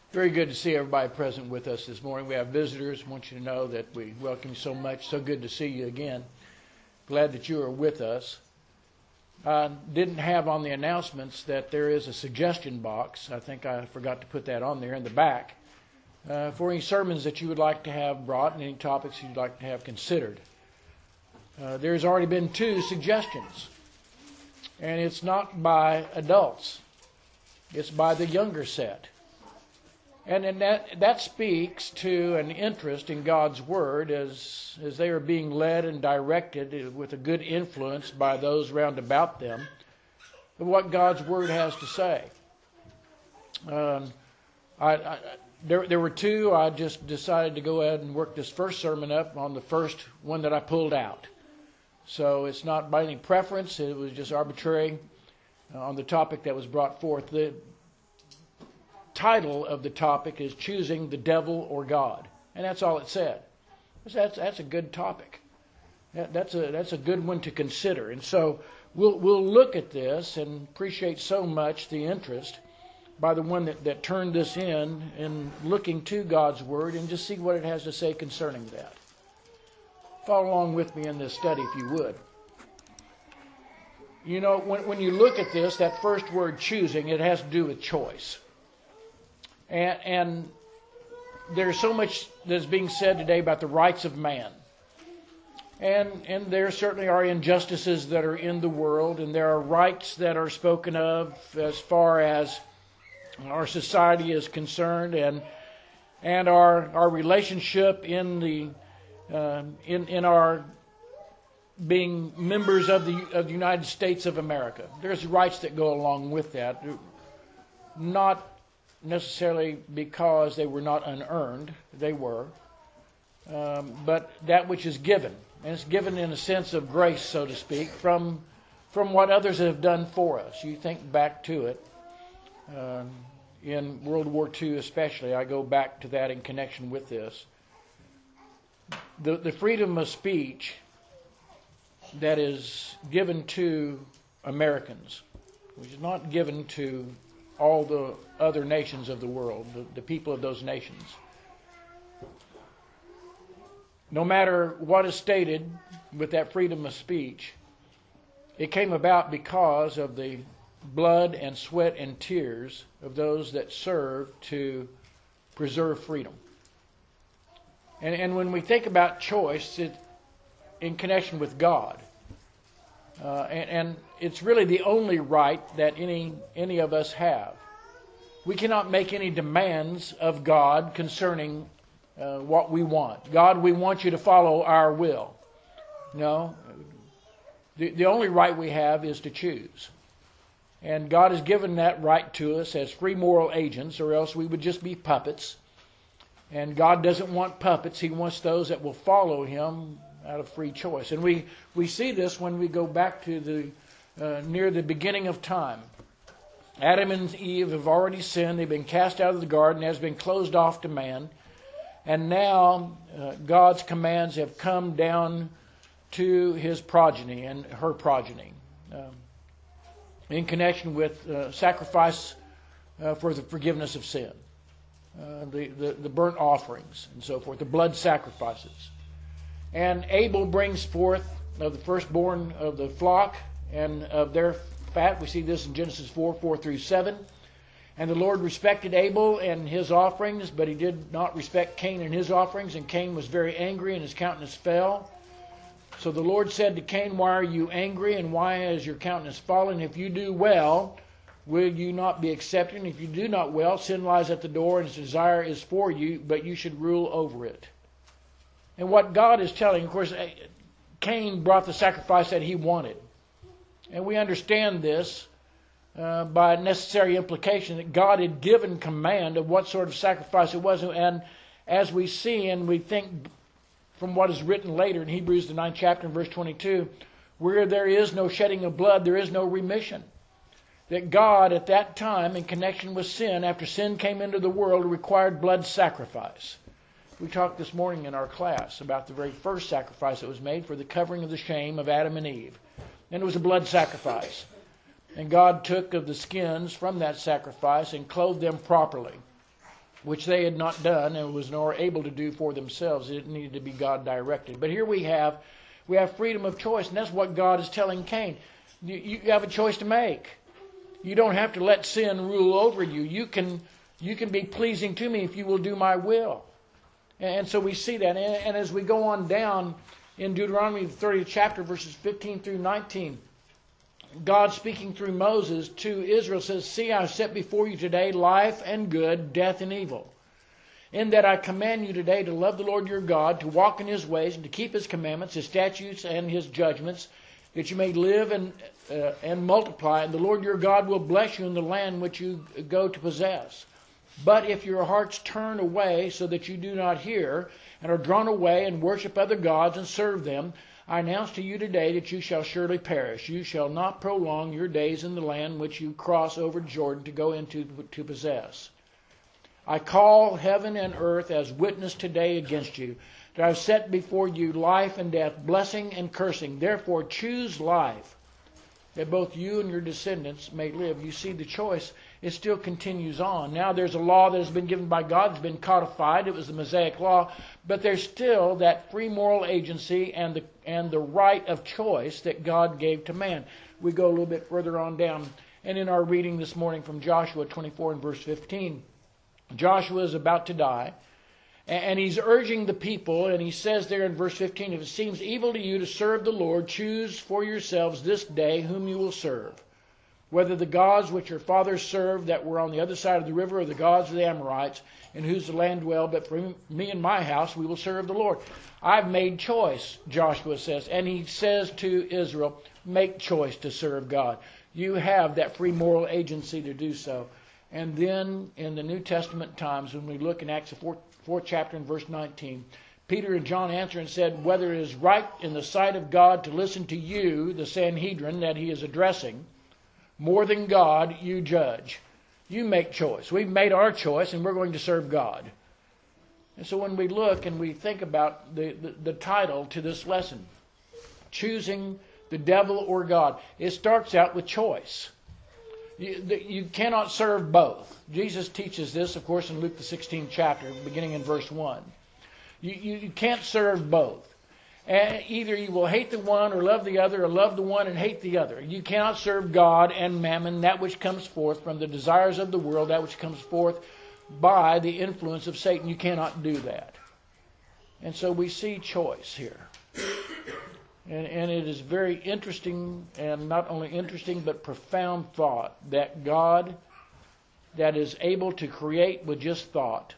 Very good to see everybody present with us this morning. We have visitors. I want you to know that we welcome you so much. So good to see you again. Glad that you are with us. I didn't have on the announcements that there is a suggestion box. I think I forgot to put that on there in the back for any sermons that you would like to have brought and any topics you'd like to have considered. There's already been 2 suggestions, and it's not by adults. It's by the younger set. And that speaks to an interest in God's Word as they are being led and directed with a good influence by those round about them of what God's Word has to say. There were 2. I just decided to go ahead and work this first sermon up on the first one that I pulled out. So it's not by any preference. It was just arbitrary on the topic that was brought forth. The title of the topic is Choosing the Devil or God, and that's all it said. That's a good topic. That's a good one to consider, and so we'll look at this and appreciate so much the interest by the one that turned this in looking to God's Word and just see what it has to say concerning that. Follow along with me in this study if you would. You know, when you look at this, that first word, choosing, it has to do with choice. And there's so much that's being said today about the rights of man. And there certainly are injustices that are in the world, and there are rights that are spoken of as far as our society is concerned, and our relationship in our being members of the United States of America. There's rights that go along with that, not necessarily because they were not unearned, they were, but that which is given, and it's given in a sense of grace, so to speak, from what others have done for us. You think back to it, in World War II especially, I go back to that in connection with this. The freedom of speech that is given to Americans, which is not given to all the other nations of the world, the people of those nations. No matter what is stated with that freedom of speech, it came about because of the blood and sweat and tears of those that served to preserve freedom. And when we think about choice, it in connection with God, and it's really the only right that any of us have. We cannot make any demands of God concerning what we want. God, we want you to follow our will. No. The only right we have is to choose. And God has given that right to us as free moral agents, or else we would just be puppets. And God doesn't want puppets. He wants those that will follow Him out of free choice. And we see this when we go back to near the beginning of time. Adam and Eve have already sinned. They've been cast out of the garden, has been closed off to man. And now God's commands have come down to His progeny and her progeny in connection with sacrifice for the forgiveness of sin, the burnt offerings and so forth, the blood sacrifices. And Abel brings forth of the firstborn of the flock and of their fat. We see this in Genesis 4:4-7. And the Lord respected Abel and his offerings, but He did not respect Cain and his offerings. And Cain was very angry, and his countenance fell. So the Lord said to Cain, "Why are you angry, and why has your countenance fallen? If you do well, will you not be accepted? And if you do not well, sin lies at the door, and its desire is for you, but you should rule over it." And what God is telling, of course, Cain brought the sacrifice that he wanted. And we understand this by necessary implication that God had given command of what sort of sacrifice it was. And as we see and we think from what is written later in Hebrews, the 9th chapter, and verse 22, where there is no shedding of blood, there is no remission. That God at that time, in connection with sin, after sin came into the world, required blood sacrifice. We talked this morning in our class about the very first sacrifice that was made for the covering of the shame of Adam and Eve. And it was a blood sacrifice. And God took of the skins from that sacrifice and clothed them properly. which they had not done and was nor able to do for themselves. It needed to be God directed. But here we have freedom of choice, and that's what God is telling Cain. You have a choice to make. You don't have to let sin rule over you. You can be pleasing to me if you will do my will. And so we see that. And as we go on down in Deuteronomy, the 30th chapter, verses 15 through 19, God speaking through Moses to Israel says, "See, I have set before you today life and good, death and evil. In that I command you today to love the Lord your God, to walk in His ways, and to keep His commandments, His statutes, and His judgments, that you may live and multiply. And the Lord your God will bless you in the land which you go to possess. But if your hearts turn away so that you do not hear, and are drawn away and worship other gods and serve them, I announce to you today that you shall surely perish. You shall not prolong your days in the land which you cross over Jordan to go into to possess. I call heaven and earth as witness today against you, that I have set before you life and death, blessing and cursing. Therefore choose life, that both you and your descendants may live." You see the choice. It still continues on. Now there's a law that has been given by God. It's been codified. It was the Mosaic law. But there's still that free moral agency and the right of choice that God gave to man. We go a little bit further on down. And in our reading this morning from Joshua 24 and verse 15, Joshua is about to die. And he's urging the people, and he says there in verse 15, "If it seems evil to you to serve the Lord, choose for yourselves this day whom you will serve. Whether the gods which your fathers served that were on the other side of the river, or the gods of the Amorites, in whose the land dwelled, but for me and my house we will serve the Lord." I've made choice, Joshua says. And he says to Israel, make choice to serve God. You have that free moral agency to do so. And then in the New Testament times, when we look in Acts, the fourth chapter and verse 19, Peter and John answered and said, "Whether it is right in the sight of God to listen to you," the Sanhedrin that he is addressing, "more than God, you judge." You make choice. We've made our choice, and we're going to serve God. And so when we look and we think about the title to this lesson, choosing the devil or God, it starts out with choice. You cannot serve both. Jesus teaches this, of course, in Luke the 16th chapter, beginning in verse 1. You can't serve both. And either you will hate the one or love the other, or love the one and hate the other. You cannot serve God and mammon, that which comes forth from the desires of the world, that which comes forth by the influence of Satan. You cannot do that. And so we see choice here. And it is very interesting, and not only interesting, but profound thought, that God that is able to create with just thought,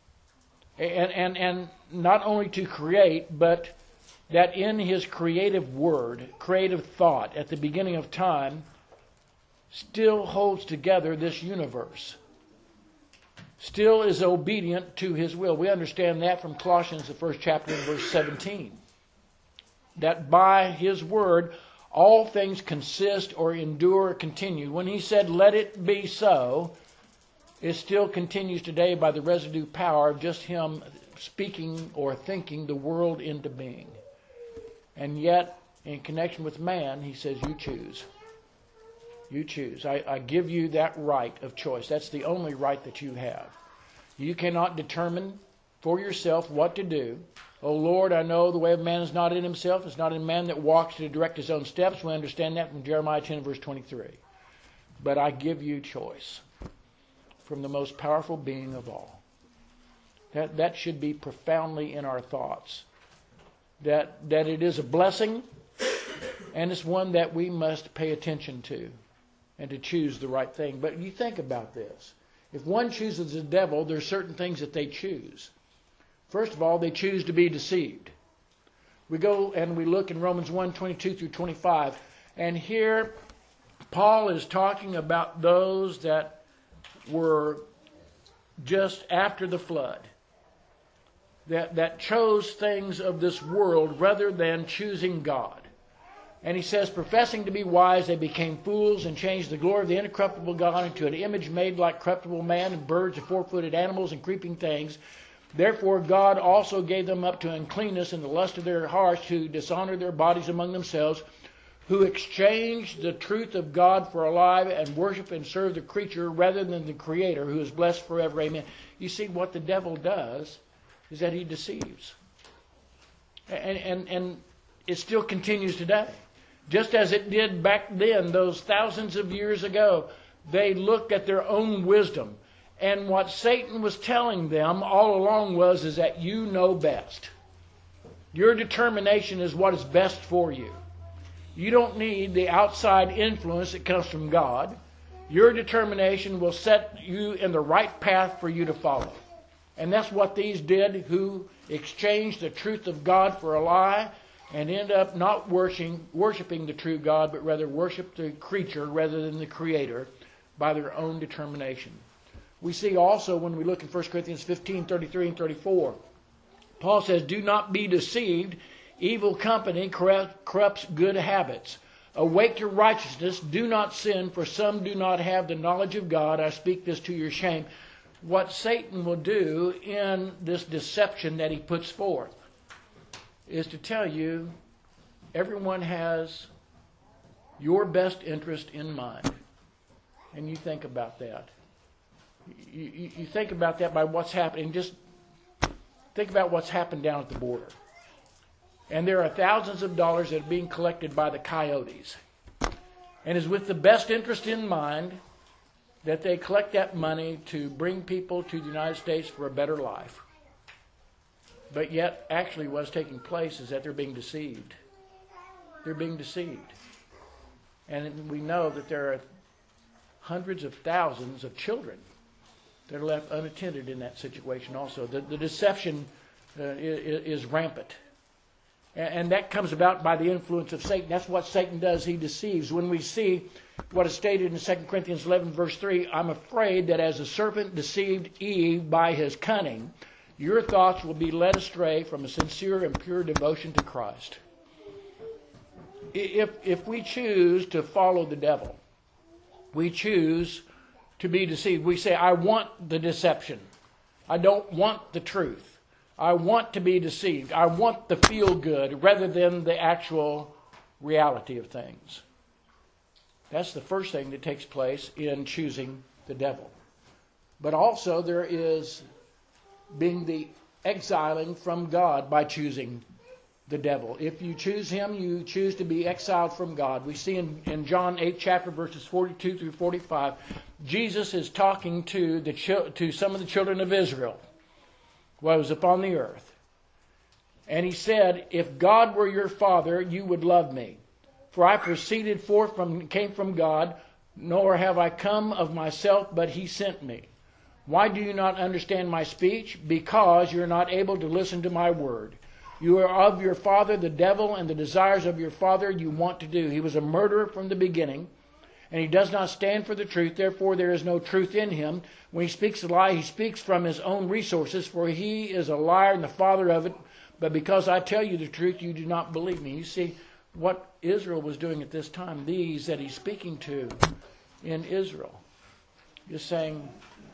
and not only to create, but that in His creative word, creative thought, at the beginning of time, still holds together this universe, still is obedient to His will. We understand that from Colossians, the first chapter, and verse 17. That by His word, all things consist or endure or continue. When He said, "Let it be so," it still continues today by the residue power of just Him speaking or thinking the world into being. And yet, in connection with man, He says, you choose. You choose. I give you that right of choice. That's the only right that you have. You cannot determine for yourself what to do. "O Lord, I know the way of man is not in himself. It's not in man that walks to direct his own steps." We understand that from Jeremiah 10, verse 23. But I give you choice from the most powerful being of all. That should be profoundly in our thoughts. That it is a blessing, and it's one that we must pay attention to, and to choose the right thing. But you think about this. If one chooses the devil, there are certain things that they choose. First of all, they choose to be deceived. We go and we look in Romans 1, 22 through 25. And here, Paul is talking about those that were just after the flood. That chose things of this world rather than choosing God. And he says, "Professing to be wise, they became fools and changed the glory of the incorruptible God into an image made like corruptible man and birds and four-footed animals and creeping things. Therefore God also gave them up to uncleanness in the lust of their hearts, to dishonor their bodies among themselves, who exchange the truth of God for a lie and worship and serve the creature rather than the Creator, who is blessed forever. Amen. You see, what the devil does is that he deceives. And it still continues today. Just as it did back then, those thousands of years ago, they looked at their own wisdom. And what Satan was telling them all along is that you know best. Your determination is what is best for you. You don't need the outside influence that comes from God. Your determination will set you in the right path for you to follow. And that's what these did, who exchanged the truth of God for a lie and end up not worshiping the true God, but rather worship the creature rather than the Creator by their own determination. We see also when we look in 1 Corinthians 15, 33 and 34, Paul says, "Do not be deceived. Evil company corrupts good habits. Awake to righteousness. Do not sin, for some do not have the knowledge of God. I speak this to your shame." What Satan will do in this deception that he puts forth is to tell you everyone has your best interest in mind. And you think about that. You think about that by what's happening. Just think about what's happened down at the border. And there are thousands of dollars that are being collected by the coyotes. And it's with the best interest in mind that they collect that money to bring people to the United States for a better life. But yet, actually what's taking place is that they're being deceived. They're being deceived. And we know that there are hundreds of thousands of children that are left unattended in that situation also. The deception is rampant. And that comes about by the influence of Satan. That's what Satan does. He deceives. When we see what is stated in 2 Corinthians 11, verse 3, "I'm afraid that as the serpent deceived Eve by his cunning, your thoughts will be led astray from a sincere and pure devotion to Christ." If we choose to follow the devil, we choose to be deceived. We say, "I want the deception. I don't want the truth. I want to be deceived. I want the feel good rather than the actual reality of things." That's the first thing that takes place in choosing the devil. But also there is being the exiling from God by choosing the devil. If you choose him, you choose to be exiled from God. We see in John 8 chapter verses 42 through 45, Jesus is talking to some of the children of Israel while he was upon the earth. And he said, "If God were your father, you would love me. For I proceeded forth came from God, nor have I come of myself, but he sent me. Why do you not understand my speech? Because you are not able to listen to my word. You are of your father, the devil, and the desires of your father you want to do. He was a murderer from the beginning, and he does not stand for the truth. Therefore there is no truth in him. When he speaks a lie, he speaks from his own resources, for he is a liar and the father of it. But because I tell you the truth, you do not believe me." You see what Israel was doing at this time. These that he's speaking to in Israel is saying,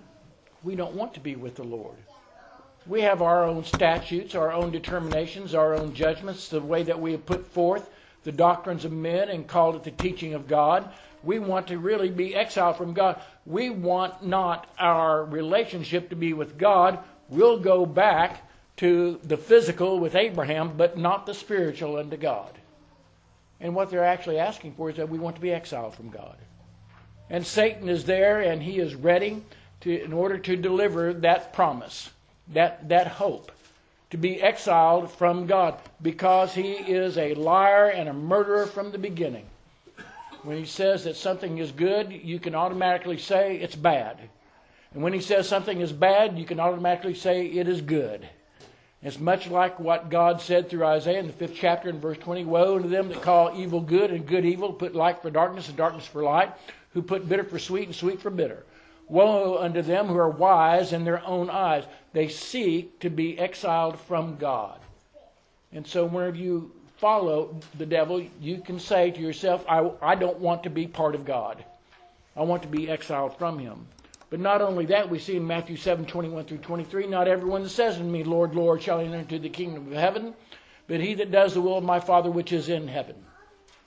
we don't want to be with the Lord. We have our own statutes, our own determinations, our own judgments, the way that we have put forth the doctrines of men and called it the teaching of God. We want to really be exiled from God. We want not our relationship to be with God. We'll go back to the physical with Abraham, but not the spiritual unto God. And what they're actually asking for is that we want to be exiled from God. And Satan is there, and he is ready in order to deliver that promise, that hope, to be exiled from God, because he is a liar and a murderer from the beginning. When he says that something is good, you can automatically say it's bad. And when he says something is bad, you can automatically say it is good. It's much like what God said through Isaiah in the 5th chapter in verse 20. "Woe unto them that call evil good and good evil, put light for darkness and darkness for light, who put bitter for sweet and sweet for bitter. Woe unto them who are wise in their own eyes. They seek to be exiled from God." And so whenever you follow the devil, you can say to yourself, I don't want to be part of God. I want to be exiled from him. But not only that, we see in Matthew 7, 21 through 23, "Not everyone that says unto me, Lord, Lord, shall enter into the kingdom of heaven, but he that does the will of my Father which is in heaven.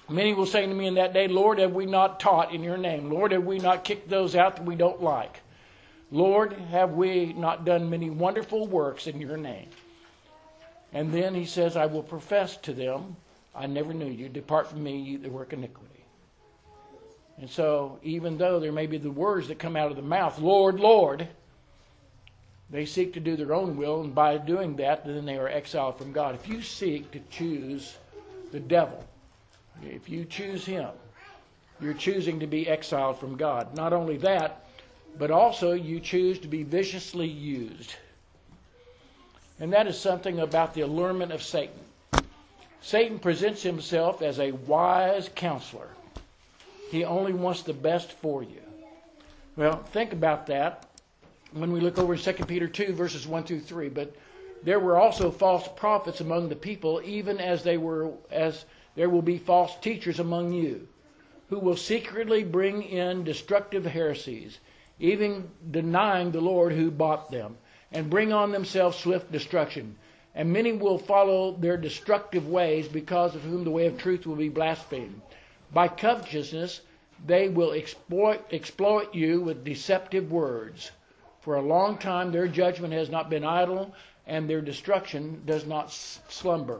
Many will say to me in that day, Lord, have we not taught in your name? Lord, have we not kicked those out that we don't like? Lord, have we not done many wonderful works in your name? And then he says, I will profess to them, I never knew you. Depart from me, you that work iniquity. And so, even though there may be the words that come out of the mouth, Lord, Lord, they seek to do their own will, and by doing that, then they are exiled from God. If you seek to choose the devil, if you choose him, you're choosing to be exiled from God. Not only that, but also you choose to be viciously used. And that is something about the allurement of Satan. Satan presents himself as a wise counselor. He only wants the best for you. Well, think about that when we look over in 2 Peter 2, verses 1 through 3. But there were also false prophets among the people, even as there will be false teachers among you, who will secretly bring in destructive heresies, even denying the Lord who bought them, and bring on themselves swift destruction. And many will follow their destructive ways, because of whom the way of truth will be blasphemed. By covetousness they will exploit you with deceptive words. For a long time their judgment has not been idle, and their destruction does not slumber.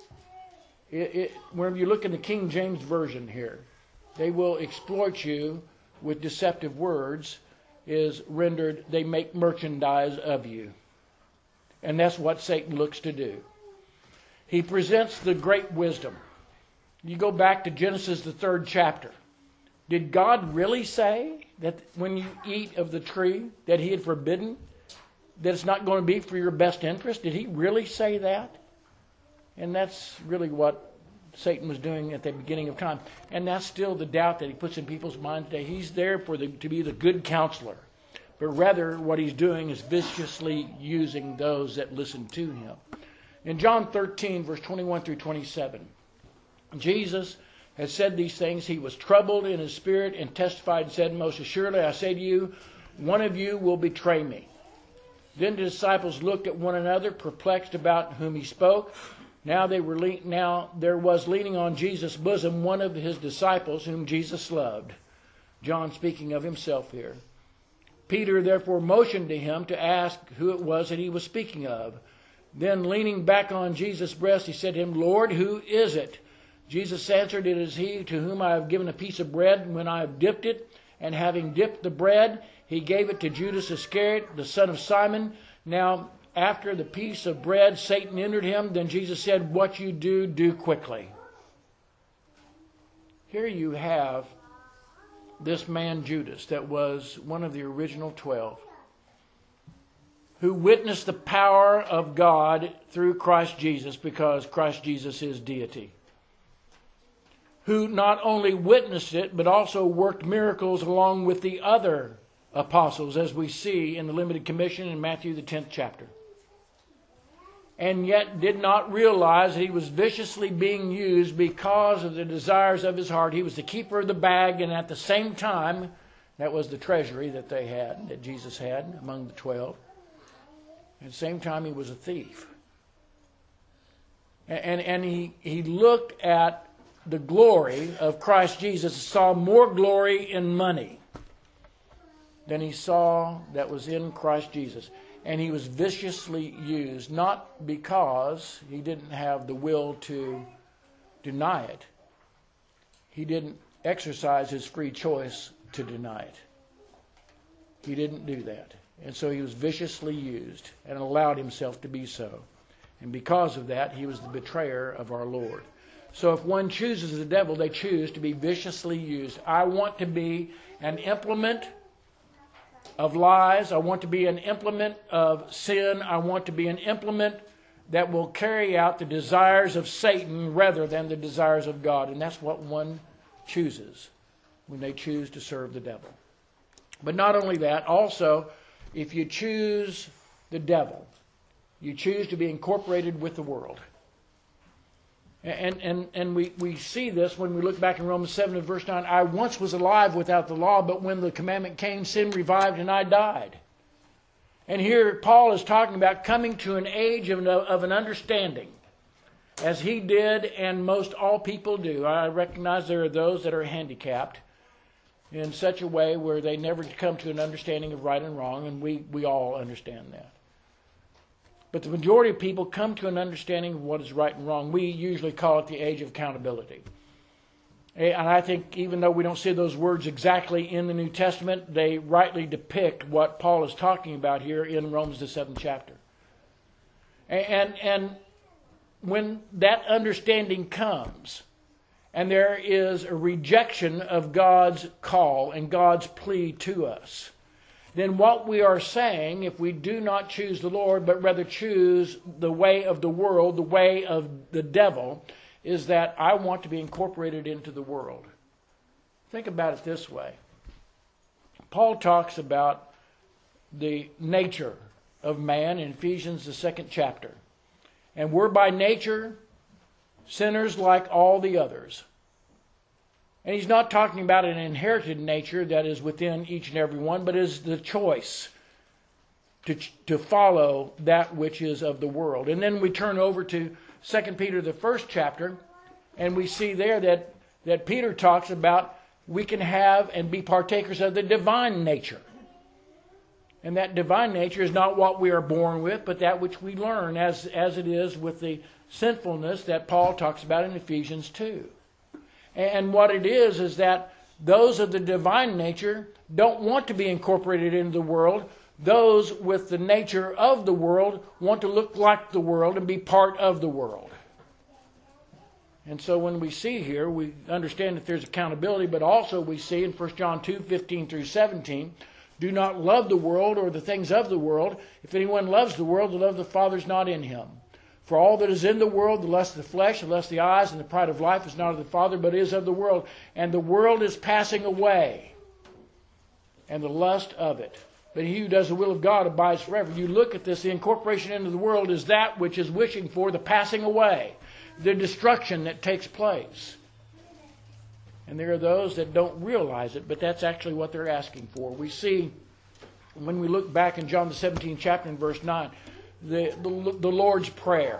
When you look in the King James Version here, they will exploit you with deceptive words, is rendered, they make merchandise of you. And that's what Satan looks to do. He presents the great wisdom. You go back to Genesis, the 3rd chapter. Did God really say that when you eat of the tree that he had forbidden, that it's not going to be for your best interest? Did he really say that? And that's really what Satan was doing at the beginning of time. And that's still the doubt that he puts in people's minds today. He's there to be the good counselor. But rather what he's doing is viciously using those that listen to him. In John 13, verse 21 through 27, Jesus had said these things. He was troubled in his spirit and testified and said, Most assuredly I say to you, one of you will betray me. Then the disciples looked at one another, perplexed about whom he spoke. Now there was leaning on Jesus' bosom one of his disciples whom Jesus loved. John speaking of himself here. Peter therefore motioned to him to ask who it was that he was speaking of. Then leaning back on Jesus' breast, he said to him, Lord, who is it? Jesus answered, It is he to whom I have given a piece of bread, and when I have dipped it. And having dipped the bread, he gave it to Judas Iscariot, the son of Simon. Now, after the piece of bread, Satan entered him. Then Jesus said, What you do, do quickly. Here you have this man Judas, that was one of the original 12, who witnessed the power of God through Christ Jesus, because Christ Jesus is deity. Who not only witnessed it, but also worked miracles along with the other apostles, as we see in the limited commission in Matthew the 10th chapter. And yet did not realize that he was viciously being used because of the desires of his heart. He was the keeper of the bag, and at the same time, that was the treasury that they had, that Jesus had among the 12. At the same time, he was a thief. And he looked at the glory of Christ Jesus, saw more glory in money than he saw that was in Christ Jesus. And he was viciously used, not because he didn't have the will to deny it. He didn't exercise his free choice to deny it. He didn't do that. And so he was viciously used and allowed himself to be so. And because of that, he was the betrayer of our Lord. So if one chooses the devil, they choose to be viciously used. I want to be an implement of lies. I want to be an implement of sin. I want to be an implement that will carry out the desires of Satan rather than the desires of God. And that's what one chooses when they choose to serve the devil. But not only that, also, if you choose the devil, you choose to be incorporated with the world. And we see this when we look back in Romans 7 and verse 9. I once was alive without the law, but when the commandment came, sin revived and I died. And here Paul is talking about coming to an age of an understanding. as he did and most all people do. I recognize there are those that are handicapped in such a way where they never come to an understanding of right and wrong, and we all understand that. But the majority of people come to an understanding of what is right and wrong. We usually call it the age of accountability. And I think even though we don't see those words exactly in the New Testament, they rightly depict what Paul is talking about here in Romans the 7th chapter. And when that understanding comes, and there is a rejection of God's call and God's plea to us, then what we are saying, if we do not choose the Lord, but rather choose the way of the world, the way of the devil, is that I want to be incorporated into the world. Think about it this way. Paul talks about the nature of man in Ephesians the 2nd chapter. And we're by nature sinners like all the others. And he's not talking about an inherited nature that is within each and every one, but is the choice to follow that which is of the world. And then we turn over to 2 Peter, the 1st chapter, and we see there that Peter talks about we can have and be partakers of the divine nature. And that divine nature is not what we are born with, but that which we learn, as it is with the sinfulness that Paul talks about in Ephesians 2. And what it is that those of the divine nature don't want to be incorporated into the world. Those with the nature of the world want to look like the world and be part of the world. And so when we see here, we understand that there's accountability, but also we see in 1 John 2:15 through 17, do not love the world or the things of the world. If anyone loves the world, the love of the Father is not in him. For all that is in the world, the lust of the flesh, the lust of the eyes, and the pride of life is not of the Father, but is of the world. And the world is passing away, and the lust of it. But he who does the will of God abides forever. You look at this, the incorporation into the world is that which is wishing for the passing away, the destruction that takes place. And there are those that don't realize it, but that's actually what they're asking for. We see, when we look back in John the 17th chapter in verse 9, the Lord's Prayer.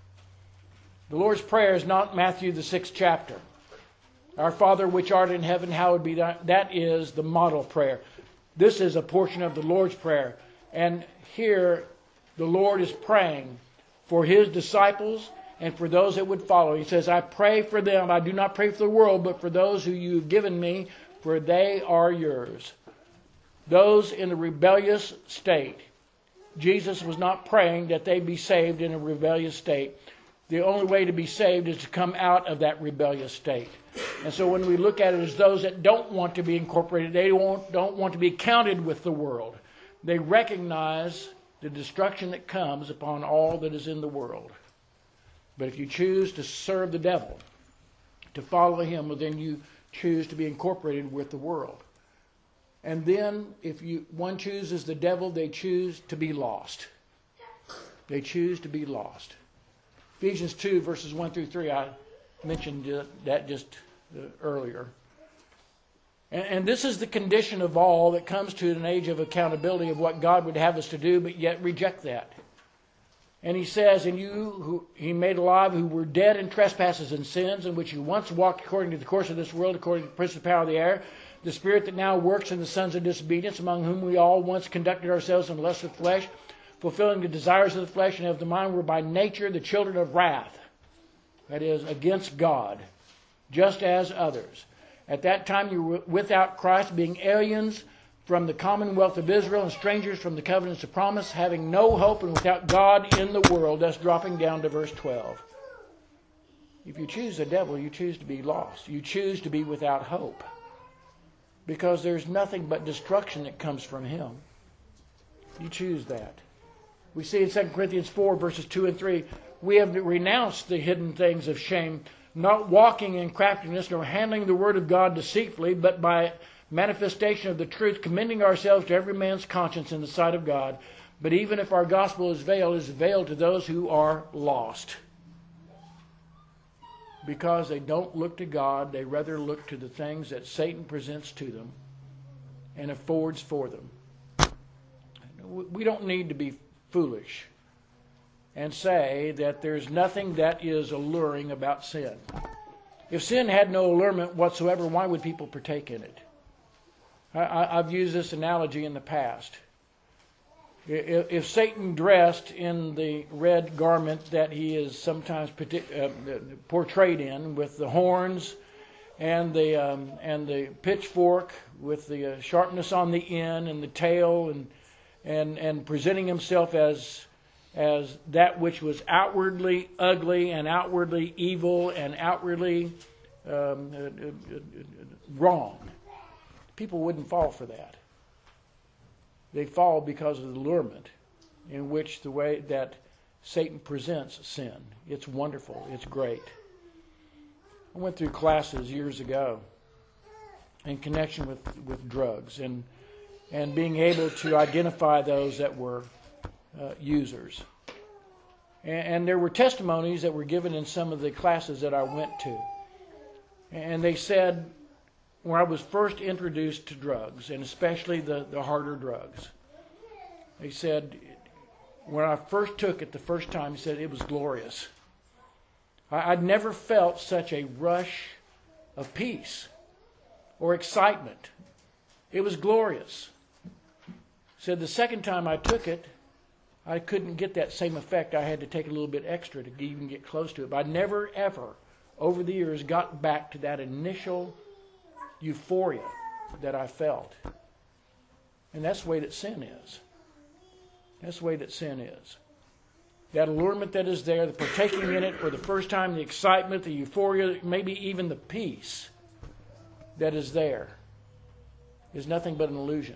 The Lord's Prayer is not Matthew the 6th chapter. Our Father which art in heaven, hallowed be thy... That is the model prayer. This is a portion of the Lord's Prayer. And here the Lord is praying for his disciples and for those that would follow. He says, I pray for them. I do not pray for the world, but for those who you've given me, for they are yours. Those in the rebellious state. Jesus was not praying that they be saved in a rebellious state. The only way to be saved is to come out of that rebellious state. And so when we look at it as those that don't want to be incorporated, they don't want to be counted with the world. They recognize the destruction that comes upon all that is in the world. But if you choose to serve the devil, to follow him, well, then you choose to be incorporated with the world. And then if one chooses the devil, they choose to be lost. They choose to be lost. Ephesians 2, verses 1 through 3, I mentioned that just earlier. And this is the condition of all that comes to an age of accountability of what God would have us to do, but yet reject that. And he says, and you who he made alive, who were dead in trespasses and sins, in which you once walked according to the course of this world, according to the prince of the power of the air, the spirit that now works in the sons of disobedience, among whom we all once conducted ourselves in the lust of the flesh, fulfilling the desires of the flesh and of the mind, were by nature the children of wrath, that is, against God, just as others. At that time you were without Christ, being aliens from the commonwealth of Israel and strangers from the covenants of promise, having no hope and without God in the world. That's dropping down to verse 12. If you choose the devil, you choose to be lost. You choose to be without hope. Because there's nothing but destruction that comes from him. You choose that. We see in 2 Corinthians 4, verses 2 and 3, we have renounced the hidden things of shame, not walking in craftiness, nor handling the word of God deceitfully, but by manifestation of the truth, commending ourselves to every man's conscience in the sight of God. But even if our gospel is veiled to those who are lost. Because they don't look to God, they rather look to the things that Satan presents to them and affords for them. We don't need to be foolish. and say that there's nothing that is alluring about sin. If sin had no allurement whatsoever, why would people partake in it? I've used this analogy in the past. If Satan dressed in the red garment that he is sometimes portrayed in, with the horns and the pitchfork, with the sharpness on the end and the tail, and presenting himself as that which was outwardly ugly and outwardly evil and outwardly wrong, people wouldn't fall for that. They fall because of the allurement in which the way that Satan presents sin. It's wonderful. It's great. I went through classes years ago in connection with drugs and being able to identify those that were users. And there were testimonies that were given in some of the classes that I went to. And they said, when I was first introduced to drugs, and especially the harder drugs, they said, when I first took it the first time, he said, it was glorious. I'd never felt such a rush of peace or excitement. It was glorious. Said the second time I took it, I couldn't get that same effect. I had to take a little bit extra to even get close to it. But I never, ever, over the years, got back to that initial euphoria that I felt. And that's the way that sin is. That's the way that sin is. That allurement that is there, the partaking in it for the first time, the excitement, the euphoria, maybe even the peace that is there is nothing but an illusion.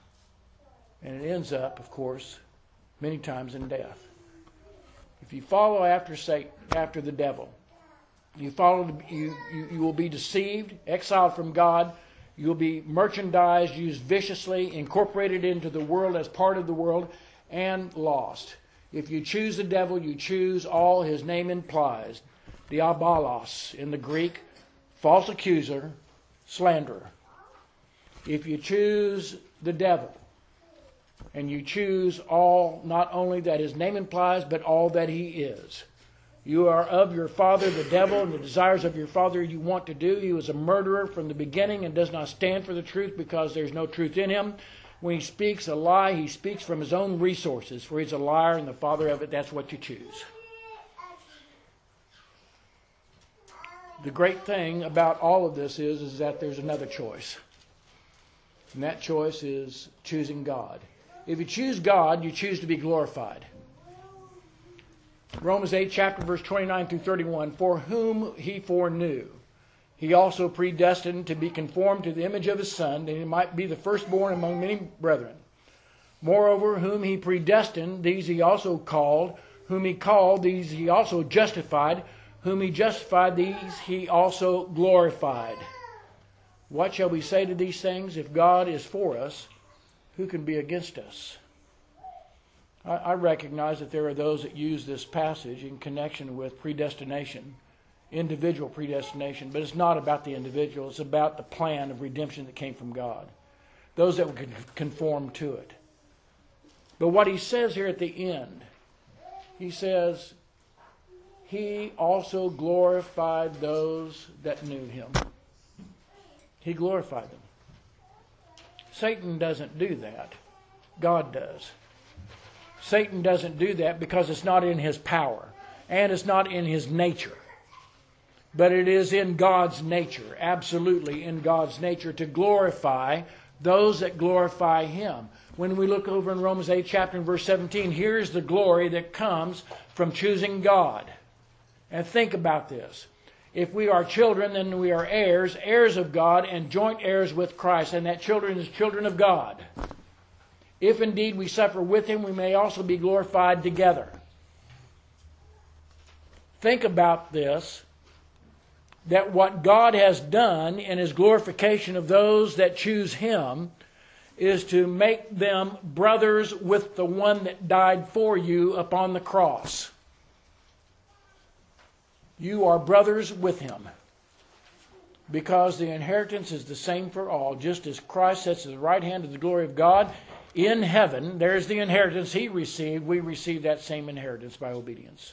And it ends up, of course, many times in death. If you follow after Satan, after the devil, you will be deceived, exiled from God. You'll be merchandised, used viciously, incorporated into the world as part of the world, and lost. If you choose the devil, you choose all his name implies. Diabolos in the Greek, false accuser, slanderer. If you choose the devil, and you choose all, not only that his name implies, but all that he is. You are of your father, the devil, and the desires of your father you want to do. He was a murderer from the beginning and does not stand for the truth because there's no truth in him. When he speaks a lie, he speaks from his own resources, for he's a liar and the father of it. That's what you choose. The great thing about all of this is that there's another choice. And that choice is choosing God. If you choose God, you choose to be glorified. Romans 8, chapter verse 29 through 31. For whom he foreknew, he also predestined to be conformed to the image of his Son, that he might be the firstborn among many brethren. Moreover, whom he predestined, these he also called. Whom he called, these he also justified. Whom he justified, these he also glorified. What shall we say to these things? If God is for us, who can be against us? I recognize that there are those that use this passage in connection with predestination, individual predestination, but it's not about the individual. It's about the plan of redemption that came from God. Those that would conform to it. But what he says here at the end, he says, he also glorified those that knew him. He glorified them. Satan doesn't do that. God does. Satan doesn't do that because it's not in his power and it's not in his nature. But it is in God's nature, absolutely in God's nature, to glorify those that glorify him. When we look over in Romans 8, chapter and verse 17, here's the glory that comes from choosing God. And think about this. If we are children, then we are heirs, heirs of God, and joint heirs with Christ, and that children is children of God. If indeed we suffer with him, we may also be glorified together. Think about this, that what God has done in his glorification of those that choose him is to make them brothers with the one that died for you upon the cross. You are brothers with him. Because the inheritance is the same for all. Just as Christ sits at the right hand of the glory of God, in heaven, there's the inheritance he received. We receive that same inheritance by obedience.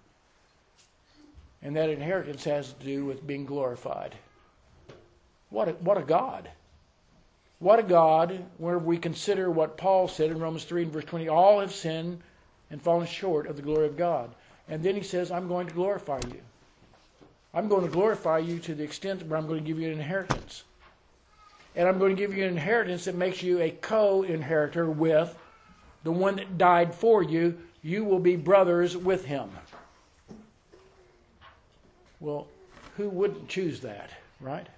And that inheritance has to do with being glorified. What a God. What a God, where we consider what Paul said in Romans 3 and verse 20, all have sinned and fallen short of the glory of God. And then he says, I'm going to glorify you. I'm going to glorify you to the extent where I'm going to give you an inheritance. And I'm going to give you an inheritance that makes you a co-inheritor with the one that died for you. You will be brothers with him. Well, who wouldn't choose that, right?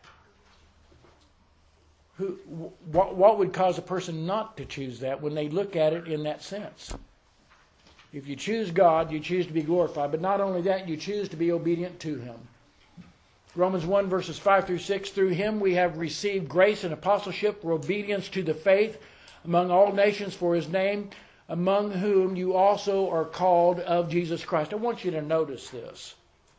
What would cause a person not to choose that when they look at it in that sense? If you choose God, you choose to be glorified. But not only that, you choose to be obedient to him. Romans 1 verses 5 through 6, through him we have received grace and apostleship for obedience to the faith among all nations for his name, among whom you also are called of Jesus Christ. I want you to notice this.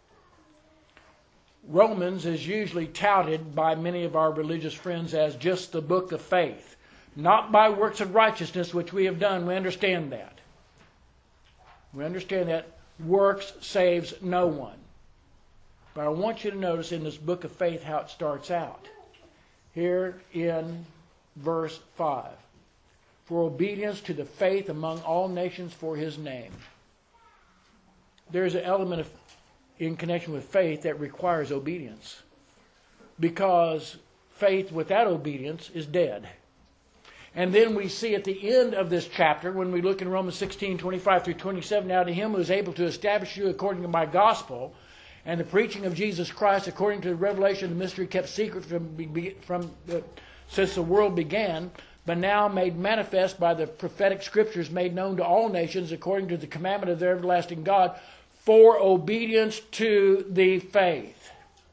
Romans is usually touted by many of our religious friends as just the book of faith. Not by works of righteousness, which we have done. We understand that. We understand that works saves no one. But I want you to notice in this book of faith how it starts out. Here in verse 5. For obedience to the faith among all nations for his name. There's an element in connection with faith that requires obedience. Because faith without obedience is dead. And then we see at the end of this chapter, when we look in Romans 16:25 through 27, now to him who is able to establish you according to my gospel, and the preaching of Jesus Christ according to the revelation of the mystery kept secret since the world began, but now made manifest by the prophetic scriptures made known to all nations according to the commandment of their everlasting God, for obedience to the faith.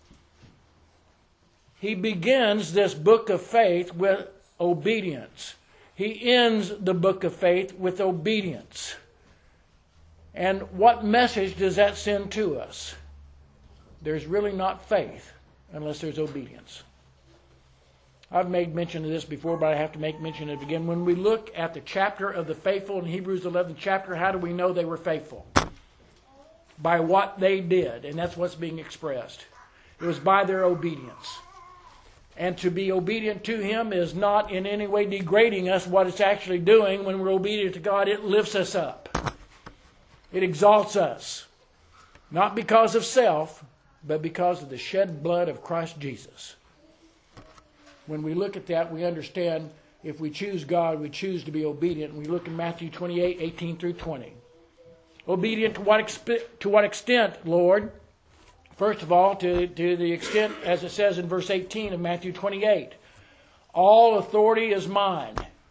He begins this book of faith with obedience. He ends the book of faith with obedience. And what message does that send to us? There's really not faith unless there's obedience. I've made mention of this before, but I have to make mention of it again. When we look at the chapter of the faithful in Hebrews 11th chapter, how do we know they were faithful? By what they did, and that's what's being expressed. It was by their obedience. And to be obedient to him is not in any way degrading us. What it's actually doing when we're obedient to God, it lifts us up. It exalts us. Not because of self, but because of the shed blood of Christ Jesus. When we look at that, we understand if we choose God, we choose to be obedient. And we look in Matthew 28:18 through 20. Obedient to what extent, Lord? First of all, to the extent, as it says in verse 18 of Matthew 28. All authority is mine,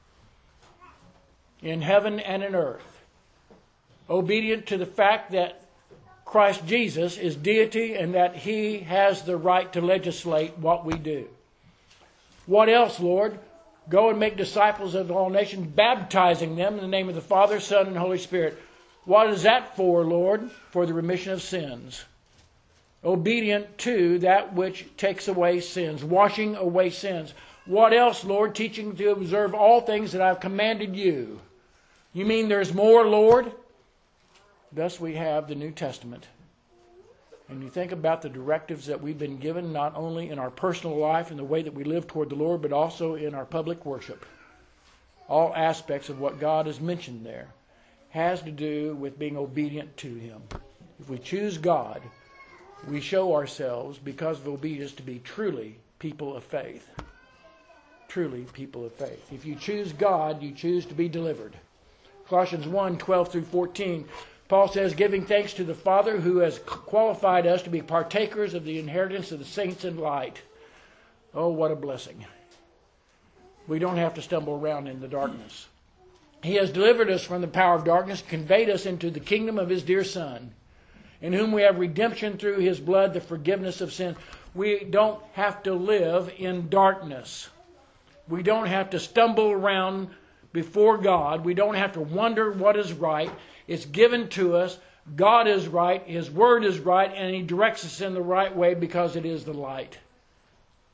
in heaven and in earth. Obedient to the fact that Christ Jesus is deity and that he has the right to legislate what we do. What else, Lord? Go and make disciples of all nations, baptizing them in the name of the Father, Son, and Holy Spirit. What is that for, Lord? For the remission of sins. Obedient to that which takes away sins, washing away sins. What else, Lord? Teaching to observe all things that I've commanded you. You mean there's more, Lord? Thus we have the New Testament. And you think about the directives that we've been given, not only in our personal life and the way that we live toward the Lord, but also in our public worship. All aspects of what God has mentioned there has to do with being obedient to him. If we choose God, we show ourselves, because of obedience, to be truly people of faith. Truly people of faith. If you choose God, you choose to be delivered. Colossians 1:12 through 14, Paul says, giving thanks to the Father who has qualified us to be partakers of the inheritance of the saints in light. Oh, what a blessing. We don't have to stumble around in the darkness. He has delivered us from the power of darkness, conveyed us into the kingdom of his dear Son, in whom we have redemption through his blood, the forgiveness of sin. We don't have to live in darkness. We don't have to stumble around before God. We don't have to wonder what is right. It's given to us. God is right. His word is right. And he directs us in the right way because it is the light.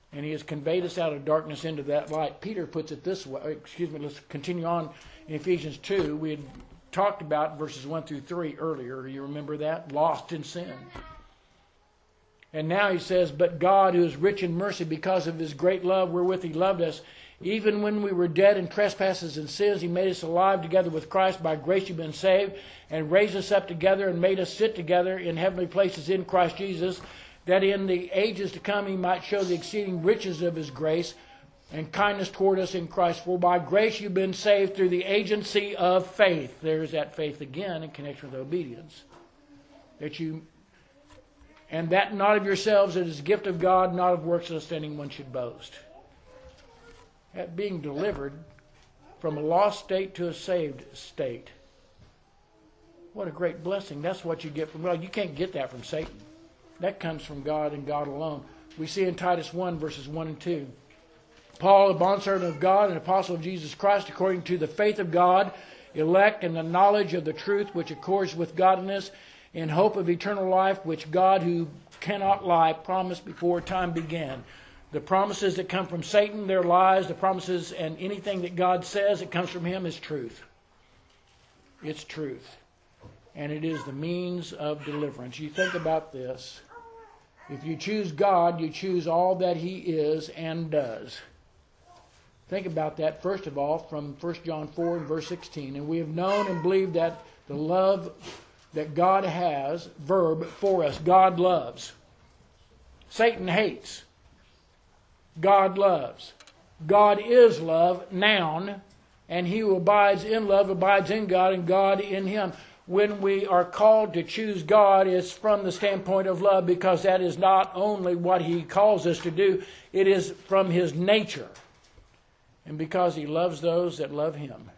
And He has conveyed us out of darkness into that light. Peter puts it this way. Let's continue on in Ephesians 2. We had talked about verses 1 through 3 earlier. You remember that? Lost in sin. And now he says, but God, who is rich in mercy, because of His great love wherewith He loved us, even when we were dead in trespasses and sins, He made us alive together with Christ. By grace you've been saved, and raised us up together and made us sit together in heavenly places in Christ Jesus, that in the ages to come He might show the exceeding riches of His grace and kindness toward us in Christ. For by grace you've been saved through the agency of faith. There's that faith again in connection with obedience. And that not of yourselves, it is a gift of God, not of works, lest anyone should boast. At being delivered from a lost state to a saved state. What a great blessing. That's what you get from God. You can't get that from Satan. That comes from God and God alone. We see in Titus 1, verses 1 and 2. Paul, a bondservant of God and apostle of Jesus Christ, according to the faith of God, elect in the knowledge of the truth which accords with godliness, in hope of eternal life, which God, who cannot lie, promised before time began. The promises that come from Satan, they're lies. The promises and anything that God says that comes from Him is truth. It's truth. And it is the means of deliverance. You think about this. If you choose God, you choose all that He is and does. Think about that, first of all, from 1 John 4 and verse 16. And we have known and believed that the love that God has, verb, for us. God loves. Satan hates. God loves. God is love, noun, and he who abides in love abides in God and God in him. When we are called to choose God, it's from the standpoint of love, because that is not only what He calls us to do, it is from His nature. And because He loves those that love Him.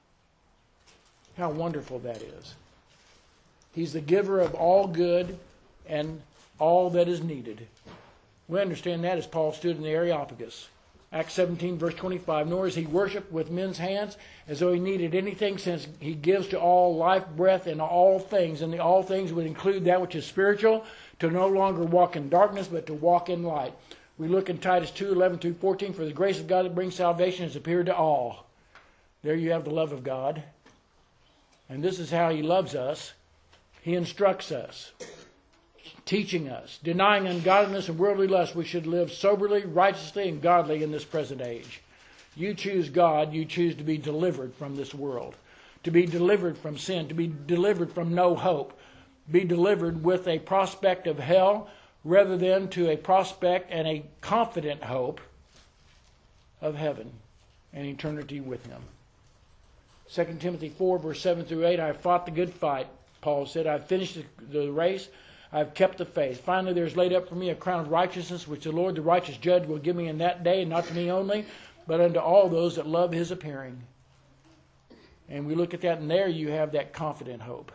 How wonderful that is. He's the giver of all good and all that is needed. We understand that as Paul stood in the Areopagus. Acts 17, verse 25. Nor is He worshipped with men's hands as though He needed anything, since He gives to all life, breath, and all things. And the all things would include that which is spiritual, to no longer walk in darkness, but to walk in light. We look in Titus 2, 11 through 14. For the grace of God that brings salvation has appeared to all. There you have the love of God. And this is how He loves us. He instructs us, teaching us, denying ungodliness and worldly lust, we should live soberly, righteously, and godly in this present age. You choose God, you choose to be delivered from this world, to be delivered from sin, to be delivered from no hope, be delivered with a prospect of hell, rather than to a prospect and a confident hope of heaven and eternity with Him. 2 Timothy 4, verse 7 through 8, I have fought the good fight. Paul said, I've finished the race, I've kept the faith. Finally, there is laid up for me a crown of righteousness, which the Lord, the righteous judge, will give me in that day, and not to me only, but unto all those that love His appearing. And we look at that, and there you have that confident hope,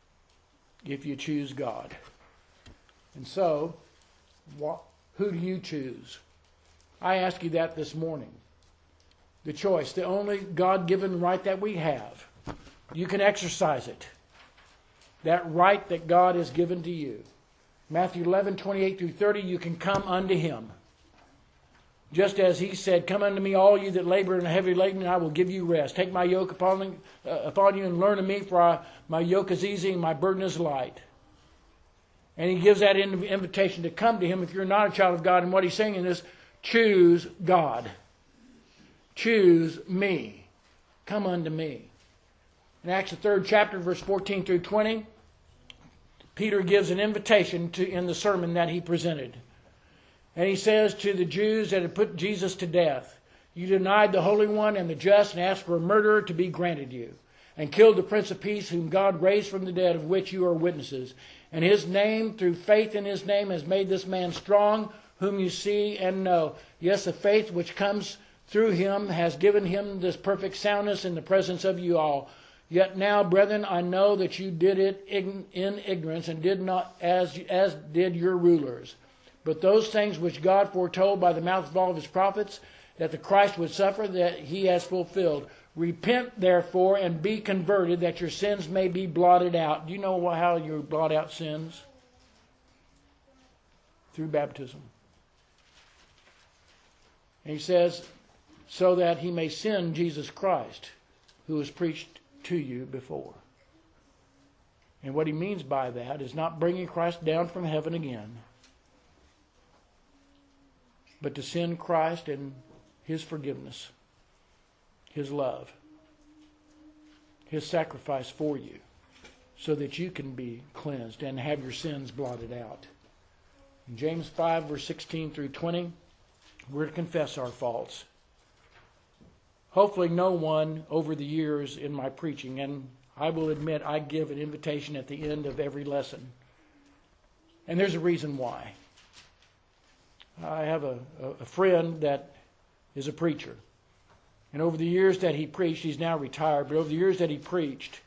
if you choose God. And so, who do you choose? I ask you that this morning. The choice, the only God-given right that we have. You can exercise it. That right that God has given to you. Matthew 11, 28 through 30, you can come unto Him. Just as He said, come unto me, all you that labor and are heavy laden, and I will give you rest. Take my yoke upon you and learn of me, for my yoke is easy and my burden is light. And He gives that invitation to come to Him if you're not a child of God. And what He's saying is, choose God. Choose me. Come unto me. In Acts the 3rd chapter, verse 14 through 20, Peter gives an invitation in the sermon that he presented. And he says to the Jews that had put Jesus to death, you denied the Holy One and the just, and asked for a murderer to be granted you, and killed the Prince of Peace, whom God raised from the dead, of which you are witnesses. And His name, through faith in His name, has made this man strong, whom you see and know. Yes, the faith which comes through Him has given Him this perfect soundness in the presence of you all. Yet now, brethren, I know that you did it in ignorance, and did not as did your rulers. But those things which God foretold by the mouth of all of His prophets, that the Christ would suffer, that He has fulfilled. Repent, therefore, and be converted, that your sins may be blotted out. Do you know how you blot out sins? Through baptism. And he says, so that he may send Jesus Christ, who was preached to you before. And what he means by that is not bringing Christ down from heaven again, but to send Christ and his forgiveness, his love, his sacrifice for you, so that you can be cleansed and have your sins blotted out. In James 5, verse 16 through 20, we're to confess our faults. Hopefully no one over the years in my preaching, and I will admit I give an invitation at the end of every lesson. And there's a reason why. I have a friend that is a preacher. And over the years that he preached, he's now retired, but over the years that he preached,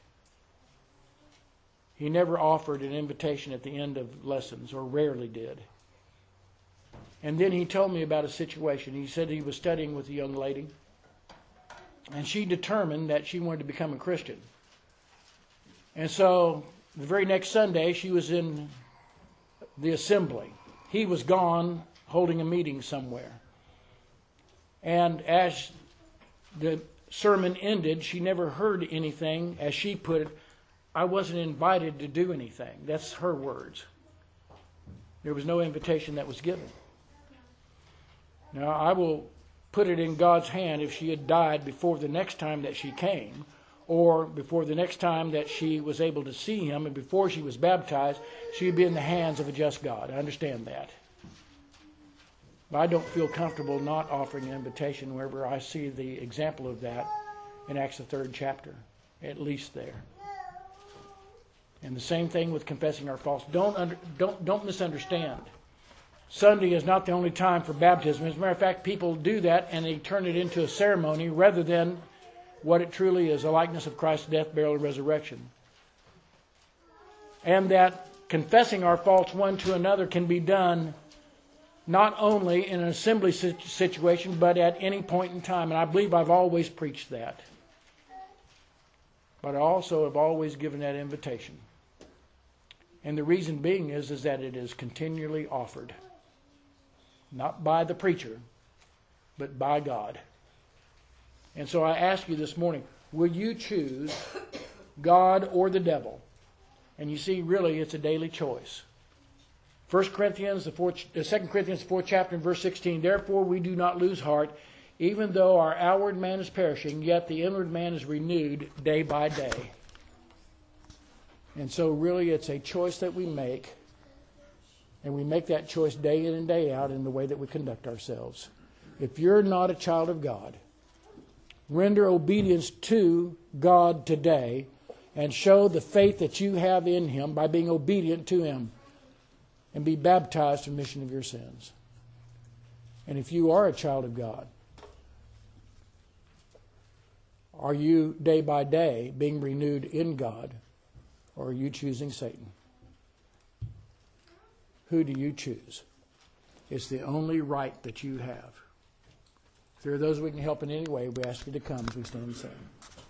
he never offered an invitation at the end of lessons, or rarely did. And then he told me about a situation. He said he was studying with a young lady, and she determined that she wanted to become a Christian. And so the very next Sunday, she was in the assembly. He was gone holding a meeting somewhere. And as the sermon ended, she never heard anything. As she put it, I wasn't invited to do anything. That's her words. There was no invitation that was given. Now, I will put it in God's hand if she had died before the next time that she came, or before the next time that she was able to see him, and before she was baptized, she would be in the hands of a just God. I understand that. But I don't feel comfortable not offering an invitation wherever I see the example of that in Acts the 3rd chapter, at least there. And the same thing with confessing our faults. Don't misunderstand. Sunday is not the only time for baptism. As a matter of fact, people do that and they turn it into a ceremony rather than what it truly is, a likeness of Christ's death, burial, and resurrection. And that confessing our faults one to another can be done not only in an assembly situation, but at any point in time. And I believe I've always preached that. But I also have always given that invitation. And the reason being is that it is continually offered. Not by the preacher, but by God. And so I ask you this morning, will you choose God or the devil? And you see, really, it's a daily choice. 2 Corinthians, the 4th chapter, and verse 16, therefore we do not lose heart, even though our outward man is perishing, yet the inward man is renewed day by day. And so really it's a choice that we make, and we make that choice day in and day out in the way that we conduct ourselves. If you're not a child of God, render obedience to God today and show the faith that you have in Him by being obedient to Him, and be baptized for remission of your sins. And if you are a child of God, are you day by day being renewed in God, or are you choosing Satan? Who do you choose? It's the only right that you have. If there are those we can help in any way, we ask you to come as we stand and sing.